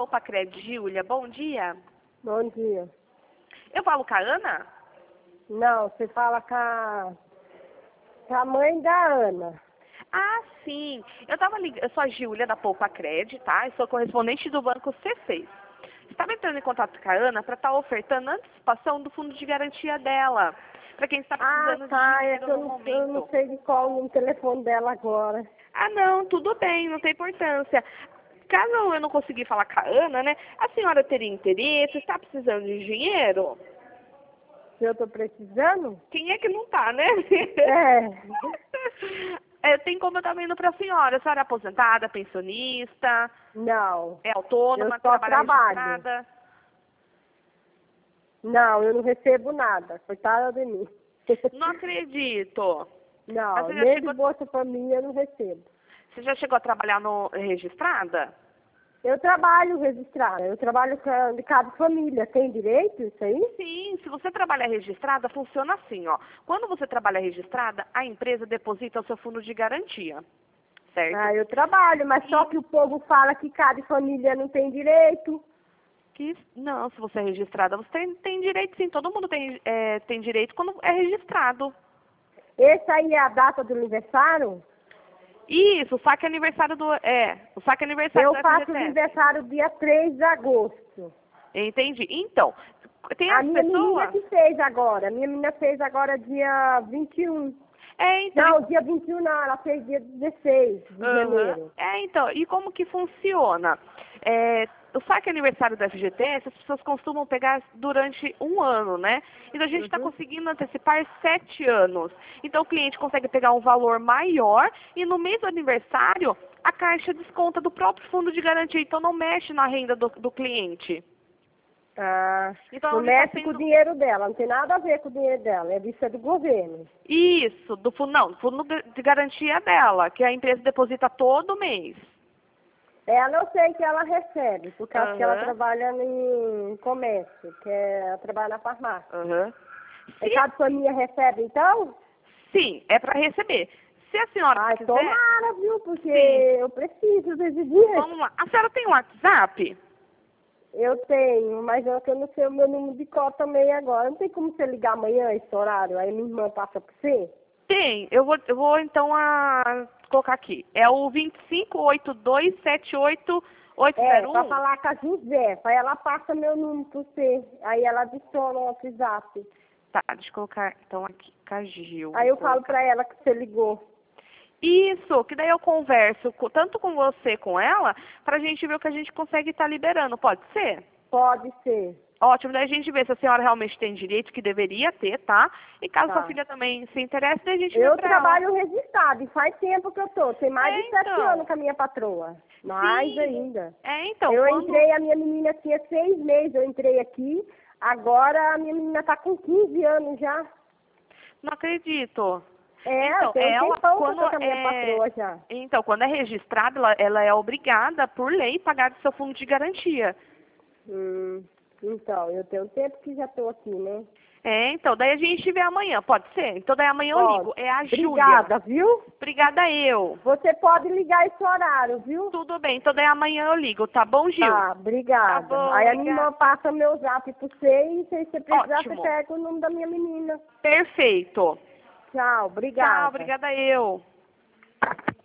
Poupa Crédito, Júlia. Bom dia. Bom dia. Eu falo com a Ana? Não, você fala com a mãe da Ana. Ah, sim. Eu sou a Júlia da Poupa Crédito, tá? Eu sou correspondente do banco C6. Estava entrando em contato com a Ana para estar ofertando a antecipação do fundo de garantia dela. Para quem está precisando de dinheiro no momento. Eu não sei de qual o telefone dela agora. Ah, não, tudo bem, não tem importância. Caso eu não conseguir falar com a Ana, né? A senhora teria interesse? Está precisando de dinheiro? Se eu tô precisando? Quem é que não tá, né? Tem como eu estar vendo para a senhora. A senhora é aposentada, pensionista? Não. É autônoma, Eu só trabalha trabalho. registrada? Não, eu não recebo nada. Coitada de mim. Não acredito. Não, nem de Bolsa Família eu não recebo. Você já chegou a trabalhar registrada? Eu trabalho registrada. Eu trabalho de cada família. Tem direito isso aí? Sim, se você trabalha registrada, funciona assim, ó. Quando você trabalha registrada, a empresa deposita o seu fundo de garantia, certo? Ah, eu trabalho, mas só que o povo fala que cada família não tem direito. Não, se você é registrada, você tem direito sim. Todo mundo tem direito quando é registrado. Essa aí é a data do aniversário? Isso, o saque aniversário o saque aniversário do Eu faço FGTS. aniversário dia 3 de agosto. Entendi. Então, tem A as minha pessoas... menina que fez agora. A minha menina fez agora dia 21. Então... Não, dia 21 não, ela fez dia 16 de janeiro. Então, e como que funciona? O saque aniversário do FGTS, as pessoas costumam pegar durante um ano, né? Então a gente está conseguindo antecipar 7 anos. Então o cliente consegue pegar um valor maior e no mês do aniversário a Caixa desconta do próprio fundo de garantia. Então não mexe na renda do cliente. Ah, então, não mexe com o dinheiro dela, não tem nada a ver com o dinheiro dela, isso é do governo. Isso, do fundo de garantia dela, que a empresa deposita todo mês. Ela eu sei que ela recebe, porque acho que ela trabalha em comércio, que ela trabalha na farmácia. E cada família recebe, então? Sim, é para receber. Se a senhora quiser... tomara, viu, porque eu preciso desse dinheiro. Vamos lá. A senhora tem um WhatsApp? Eu tenho, mas eu não sei o meu número de cota também agora. Não tem como você ligar amanhã esse horário, aí minha irmã passa por você? Tem, eu vou então colocar aqui. É o 25827880. Pra falar com a José, aí ela passa meu número pra você, aí ela adiciona o WhatsApp. Tá, deixa eu colocar então aqui, com a Gil. Aí eu falo pra ela que você ligou. Isso, que daí eu converso tanto com você, com ela, pra gente ver o que a gente consegue estar liberando, pode ser? Pode ser. Ótimo, daí a gente vê se a senhora realmente tem direito, que deveria ter, tá? E caso sua filha também se interesse, daí a gente vê pra ela. Eu trabalho registrado e faz tempo que eu tô. Tem mais de 7 anos com a minha patroa. Mais ainda. Então. Eu entrei, a minha menina tinha 6 meses, eu entrei aqui. Agora a minha menina tá com 15 anos já. Não acredito. Então, ela quando a minha patroa já. Então, quando é registrada, ela é obrigada, por lei, pagar do seu fundo de garantia. Então, eu tenho tempo que já estou aqui, né? Então, daí a gente vê amanhã, pode ser? Então, daí amanhã eu ligo. É a Júlia. Obrigada, viu? Obrigada eu. Você pode ligar esse horário, viu? Tudo bem, então daí amanhã eu ligo, tá bom, Gil? Tá, obrigada. Tá bom, aí a minha irmã passa meu zap pra você e se você precisar, você pega o nome da minha menina. Perfeito. Tchau, obrigada. Tchau, obrigada eu.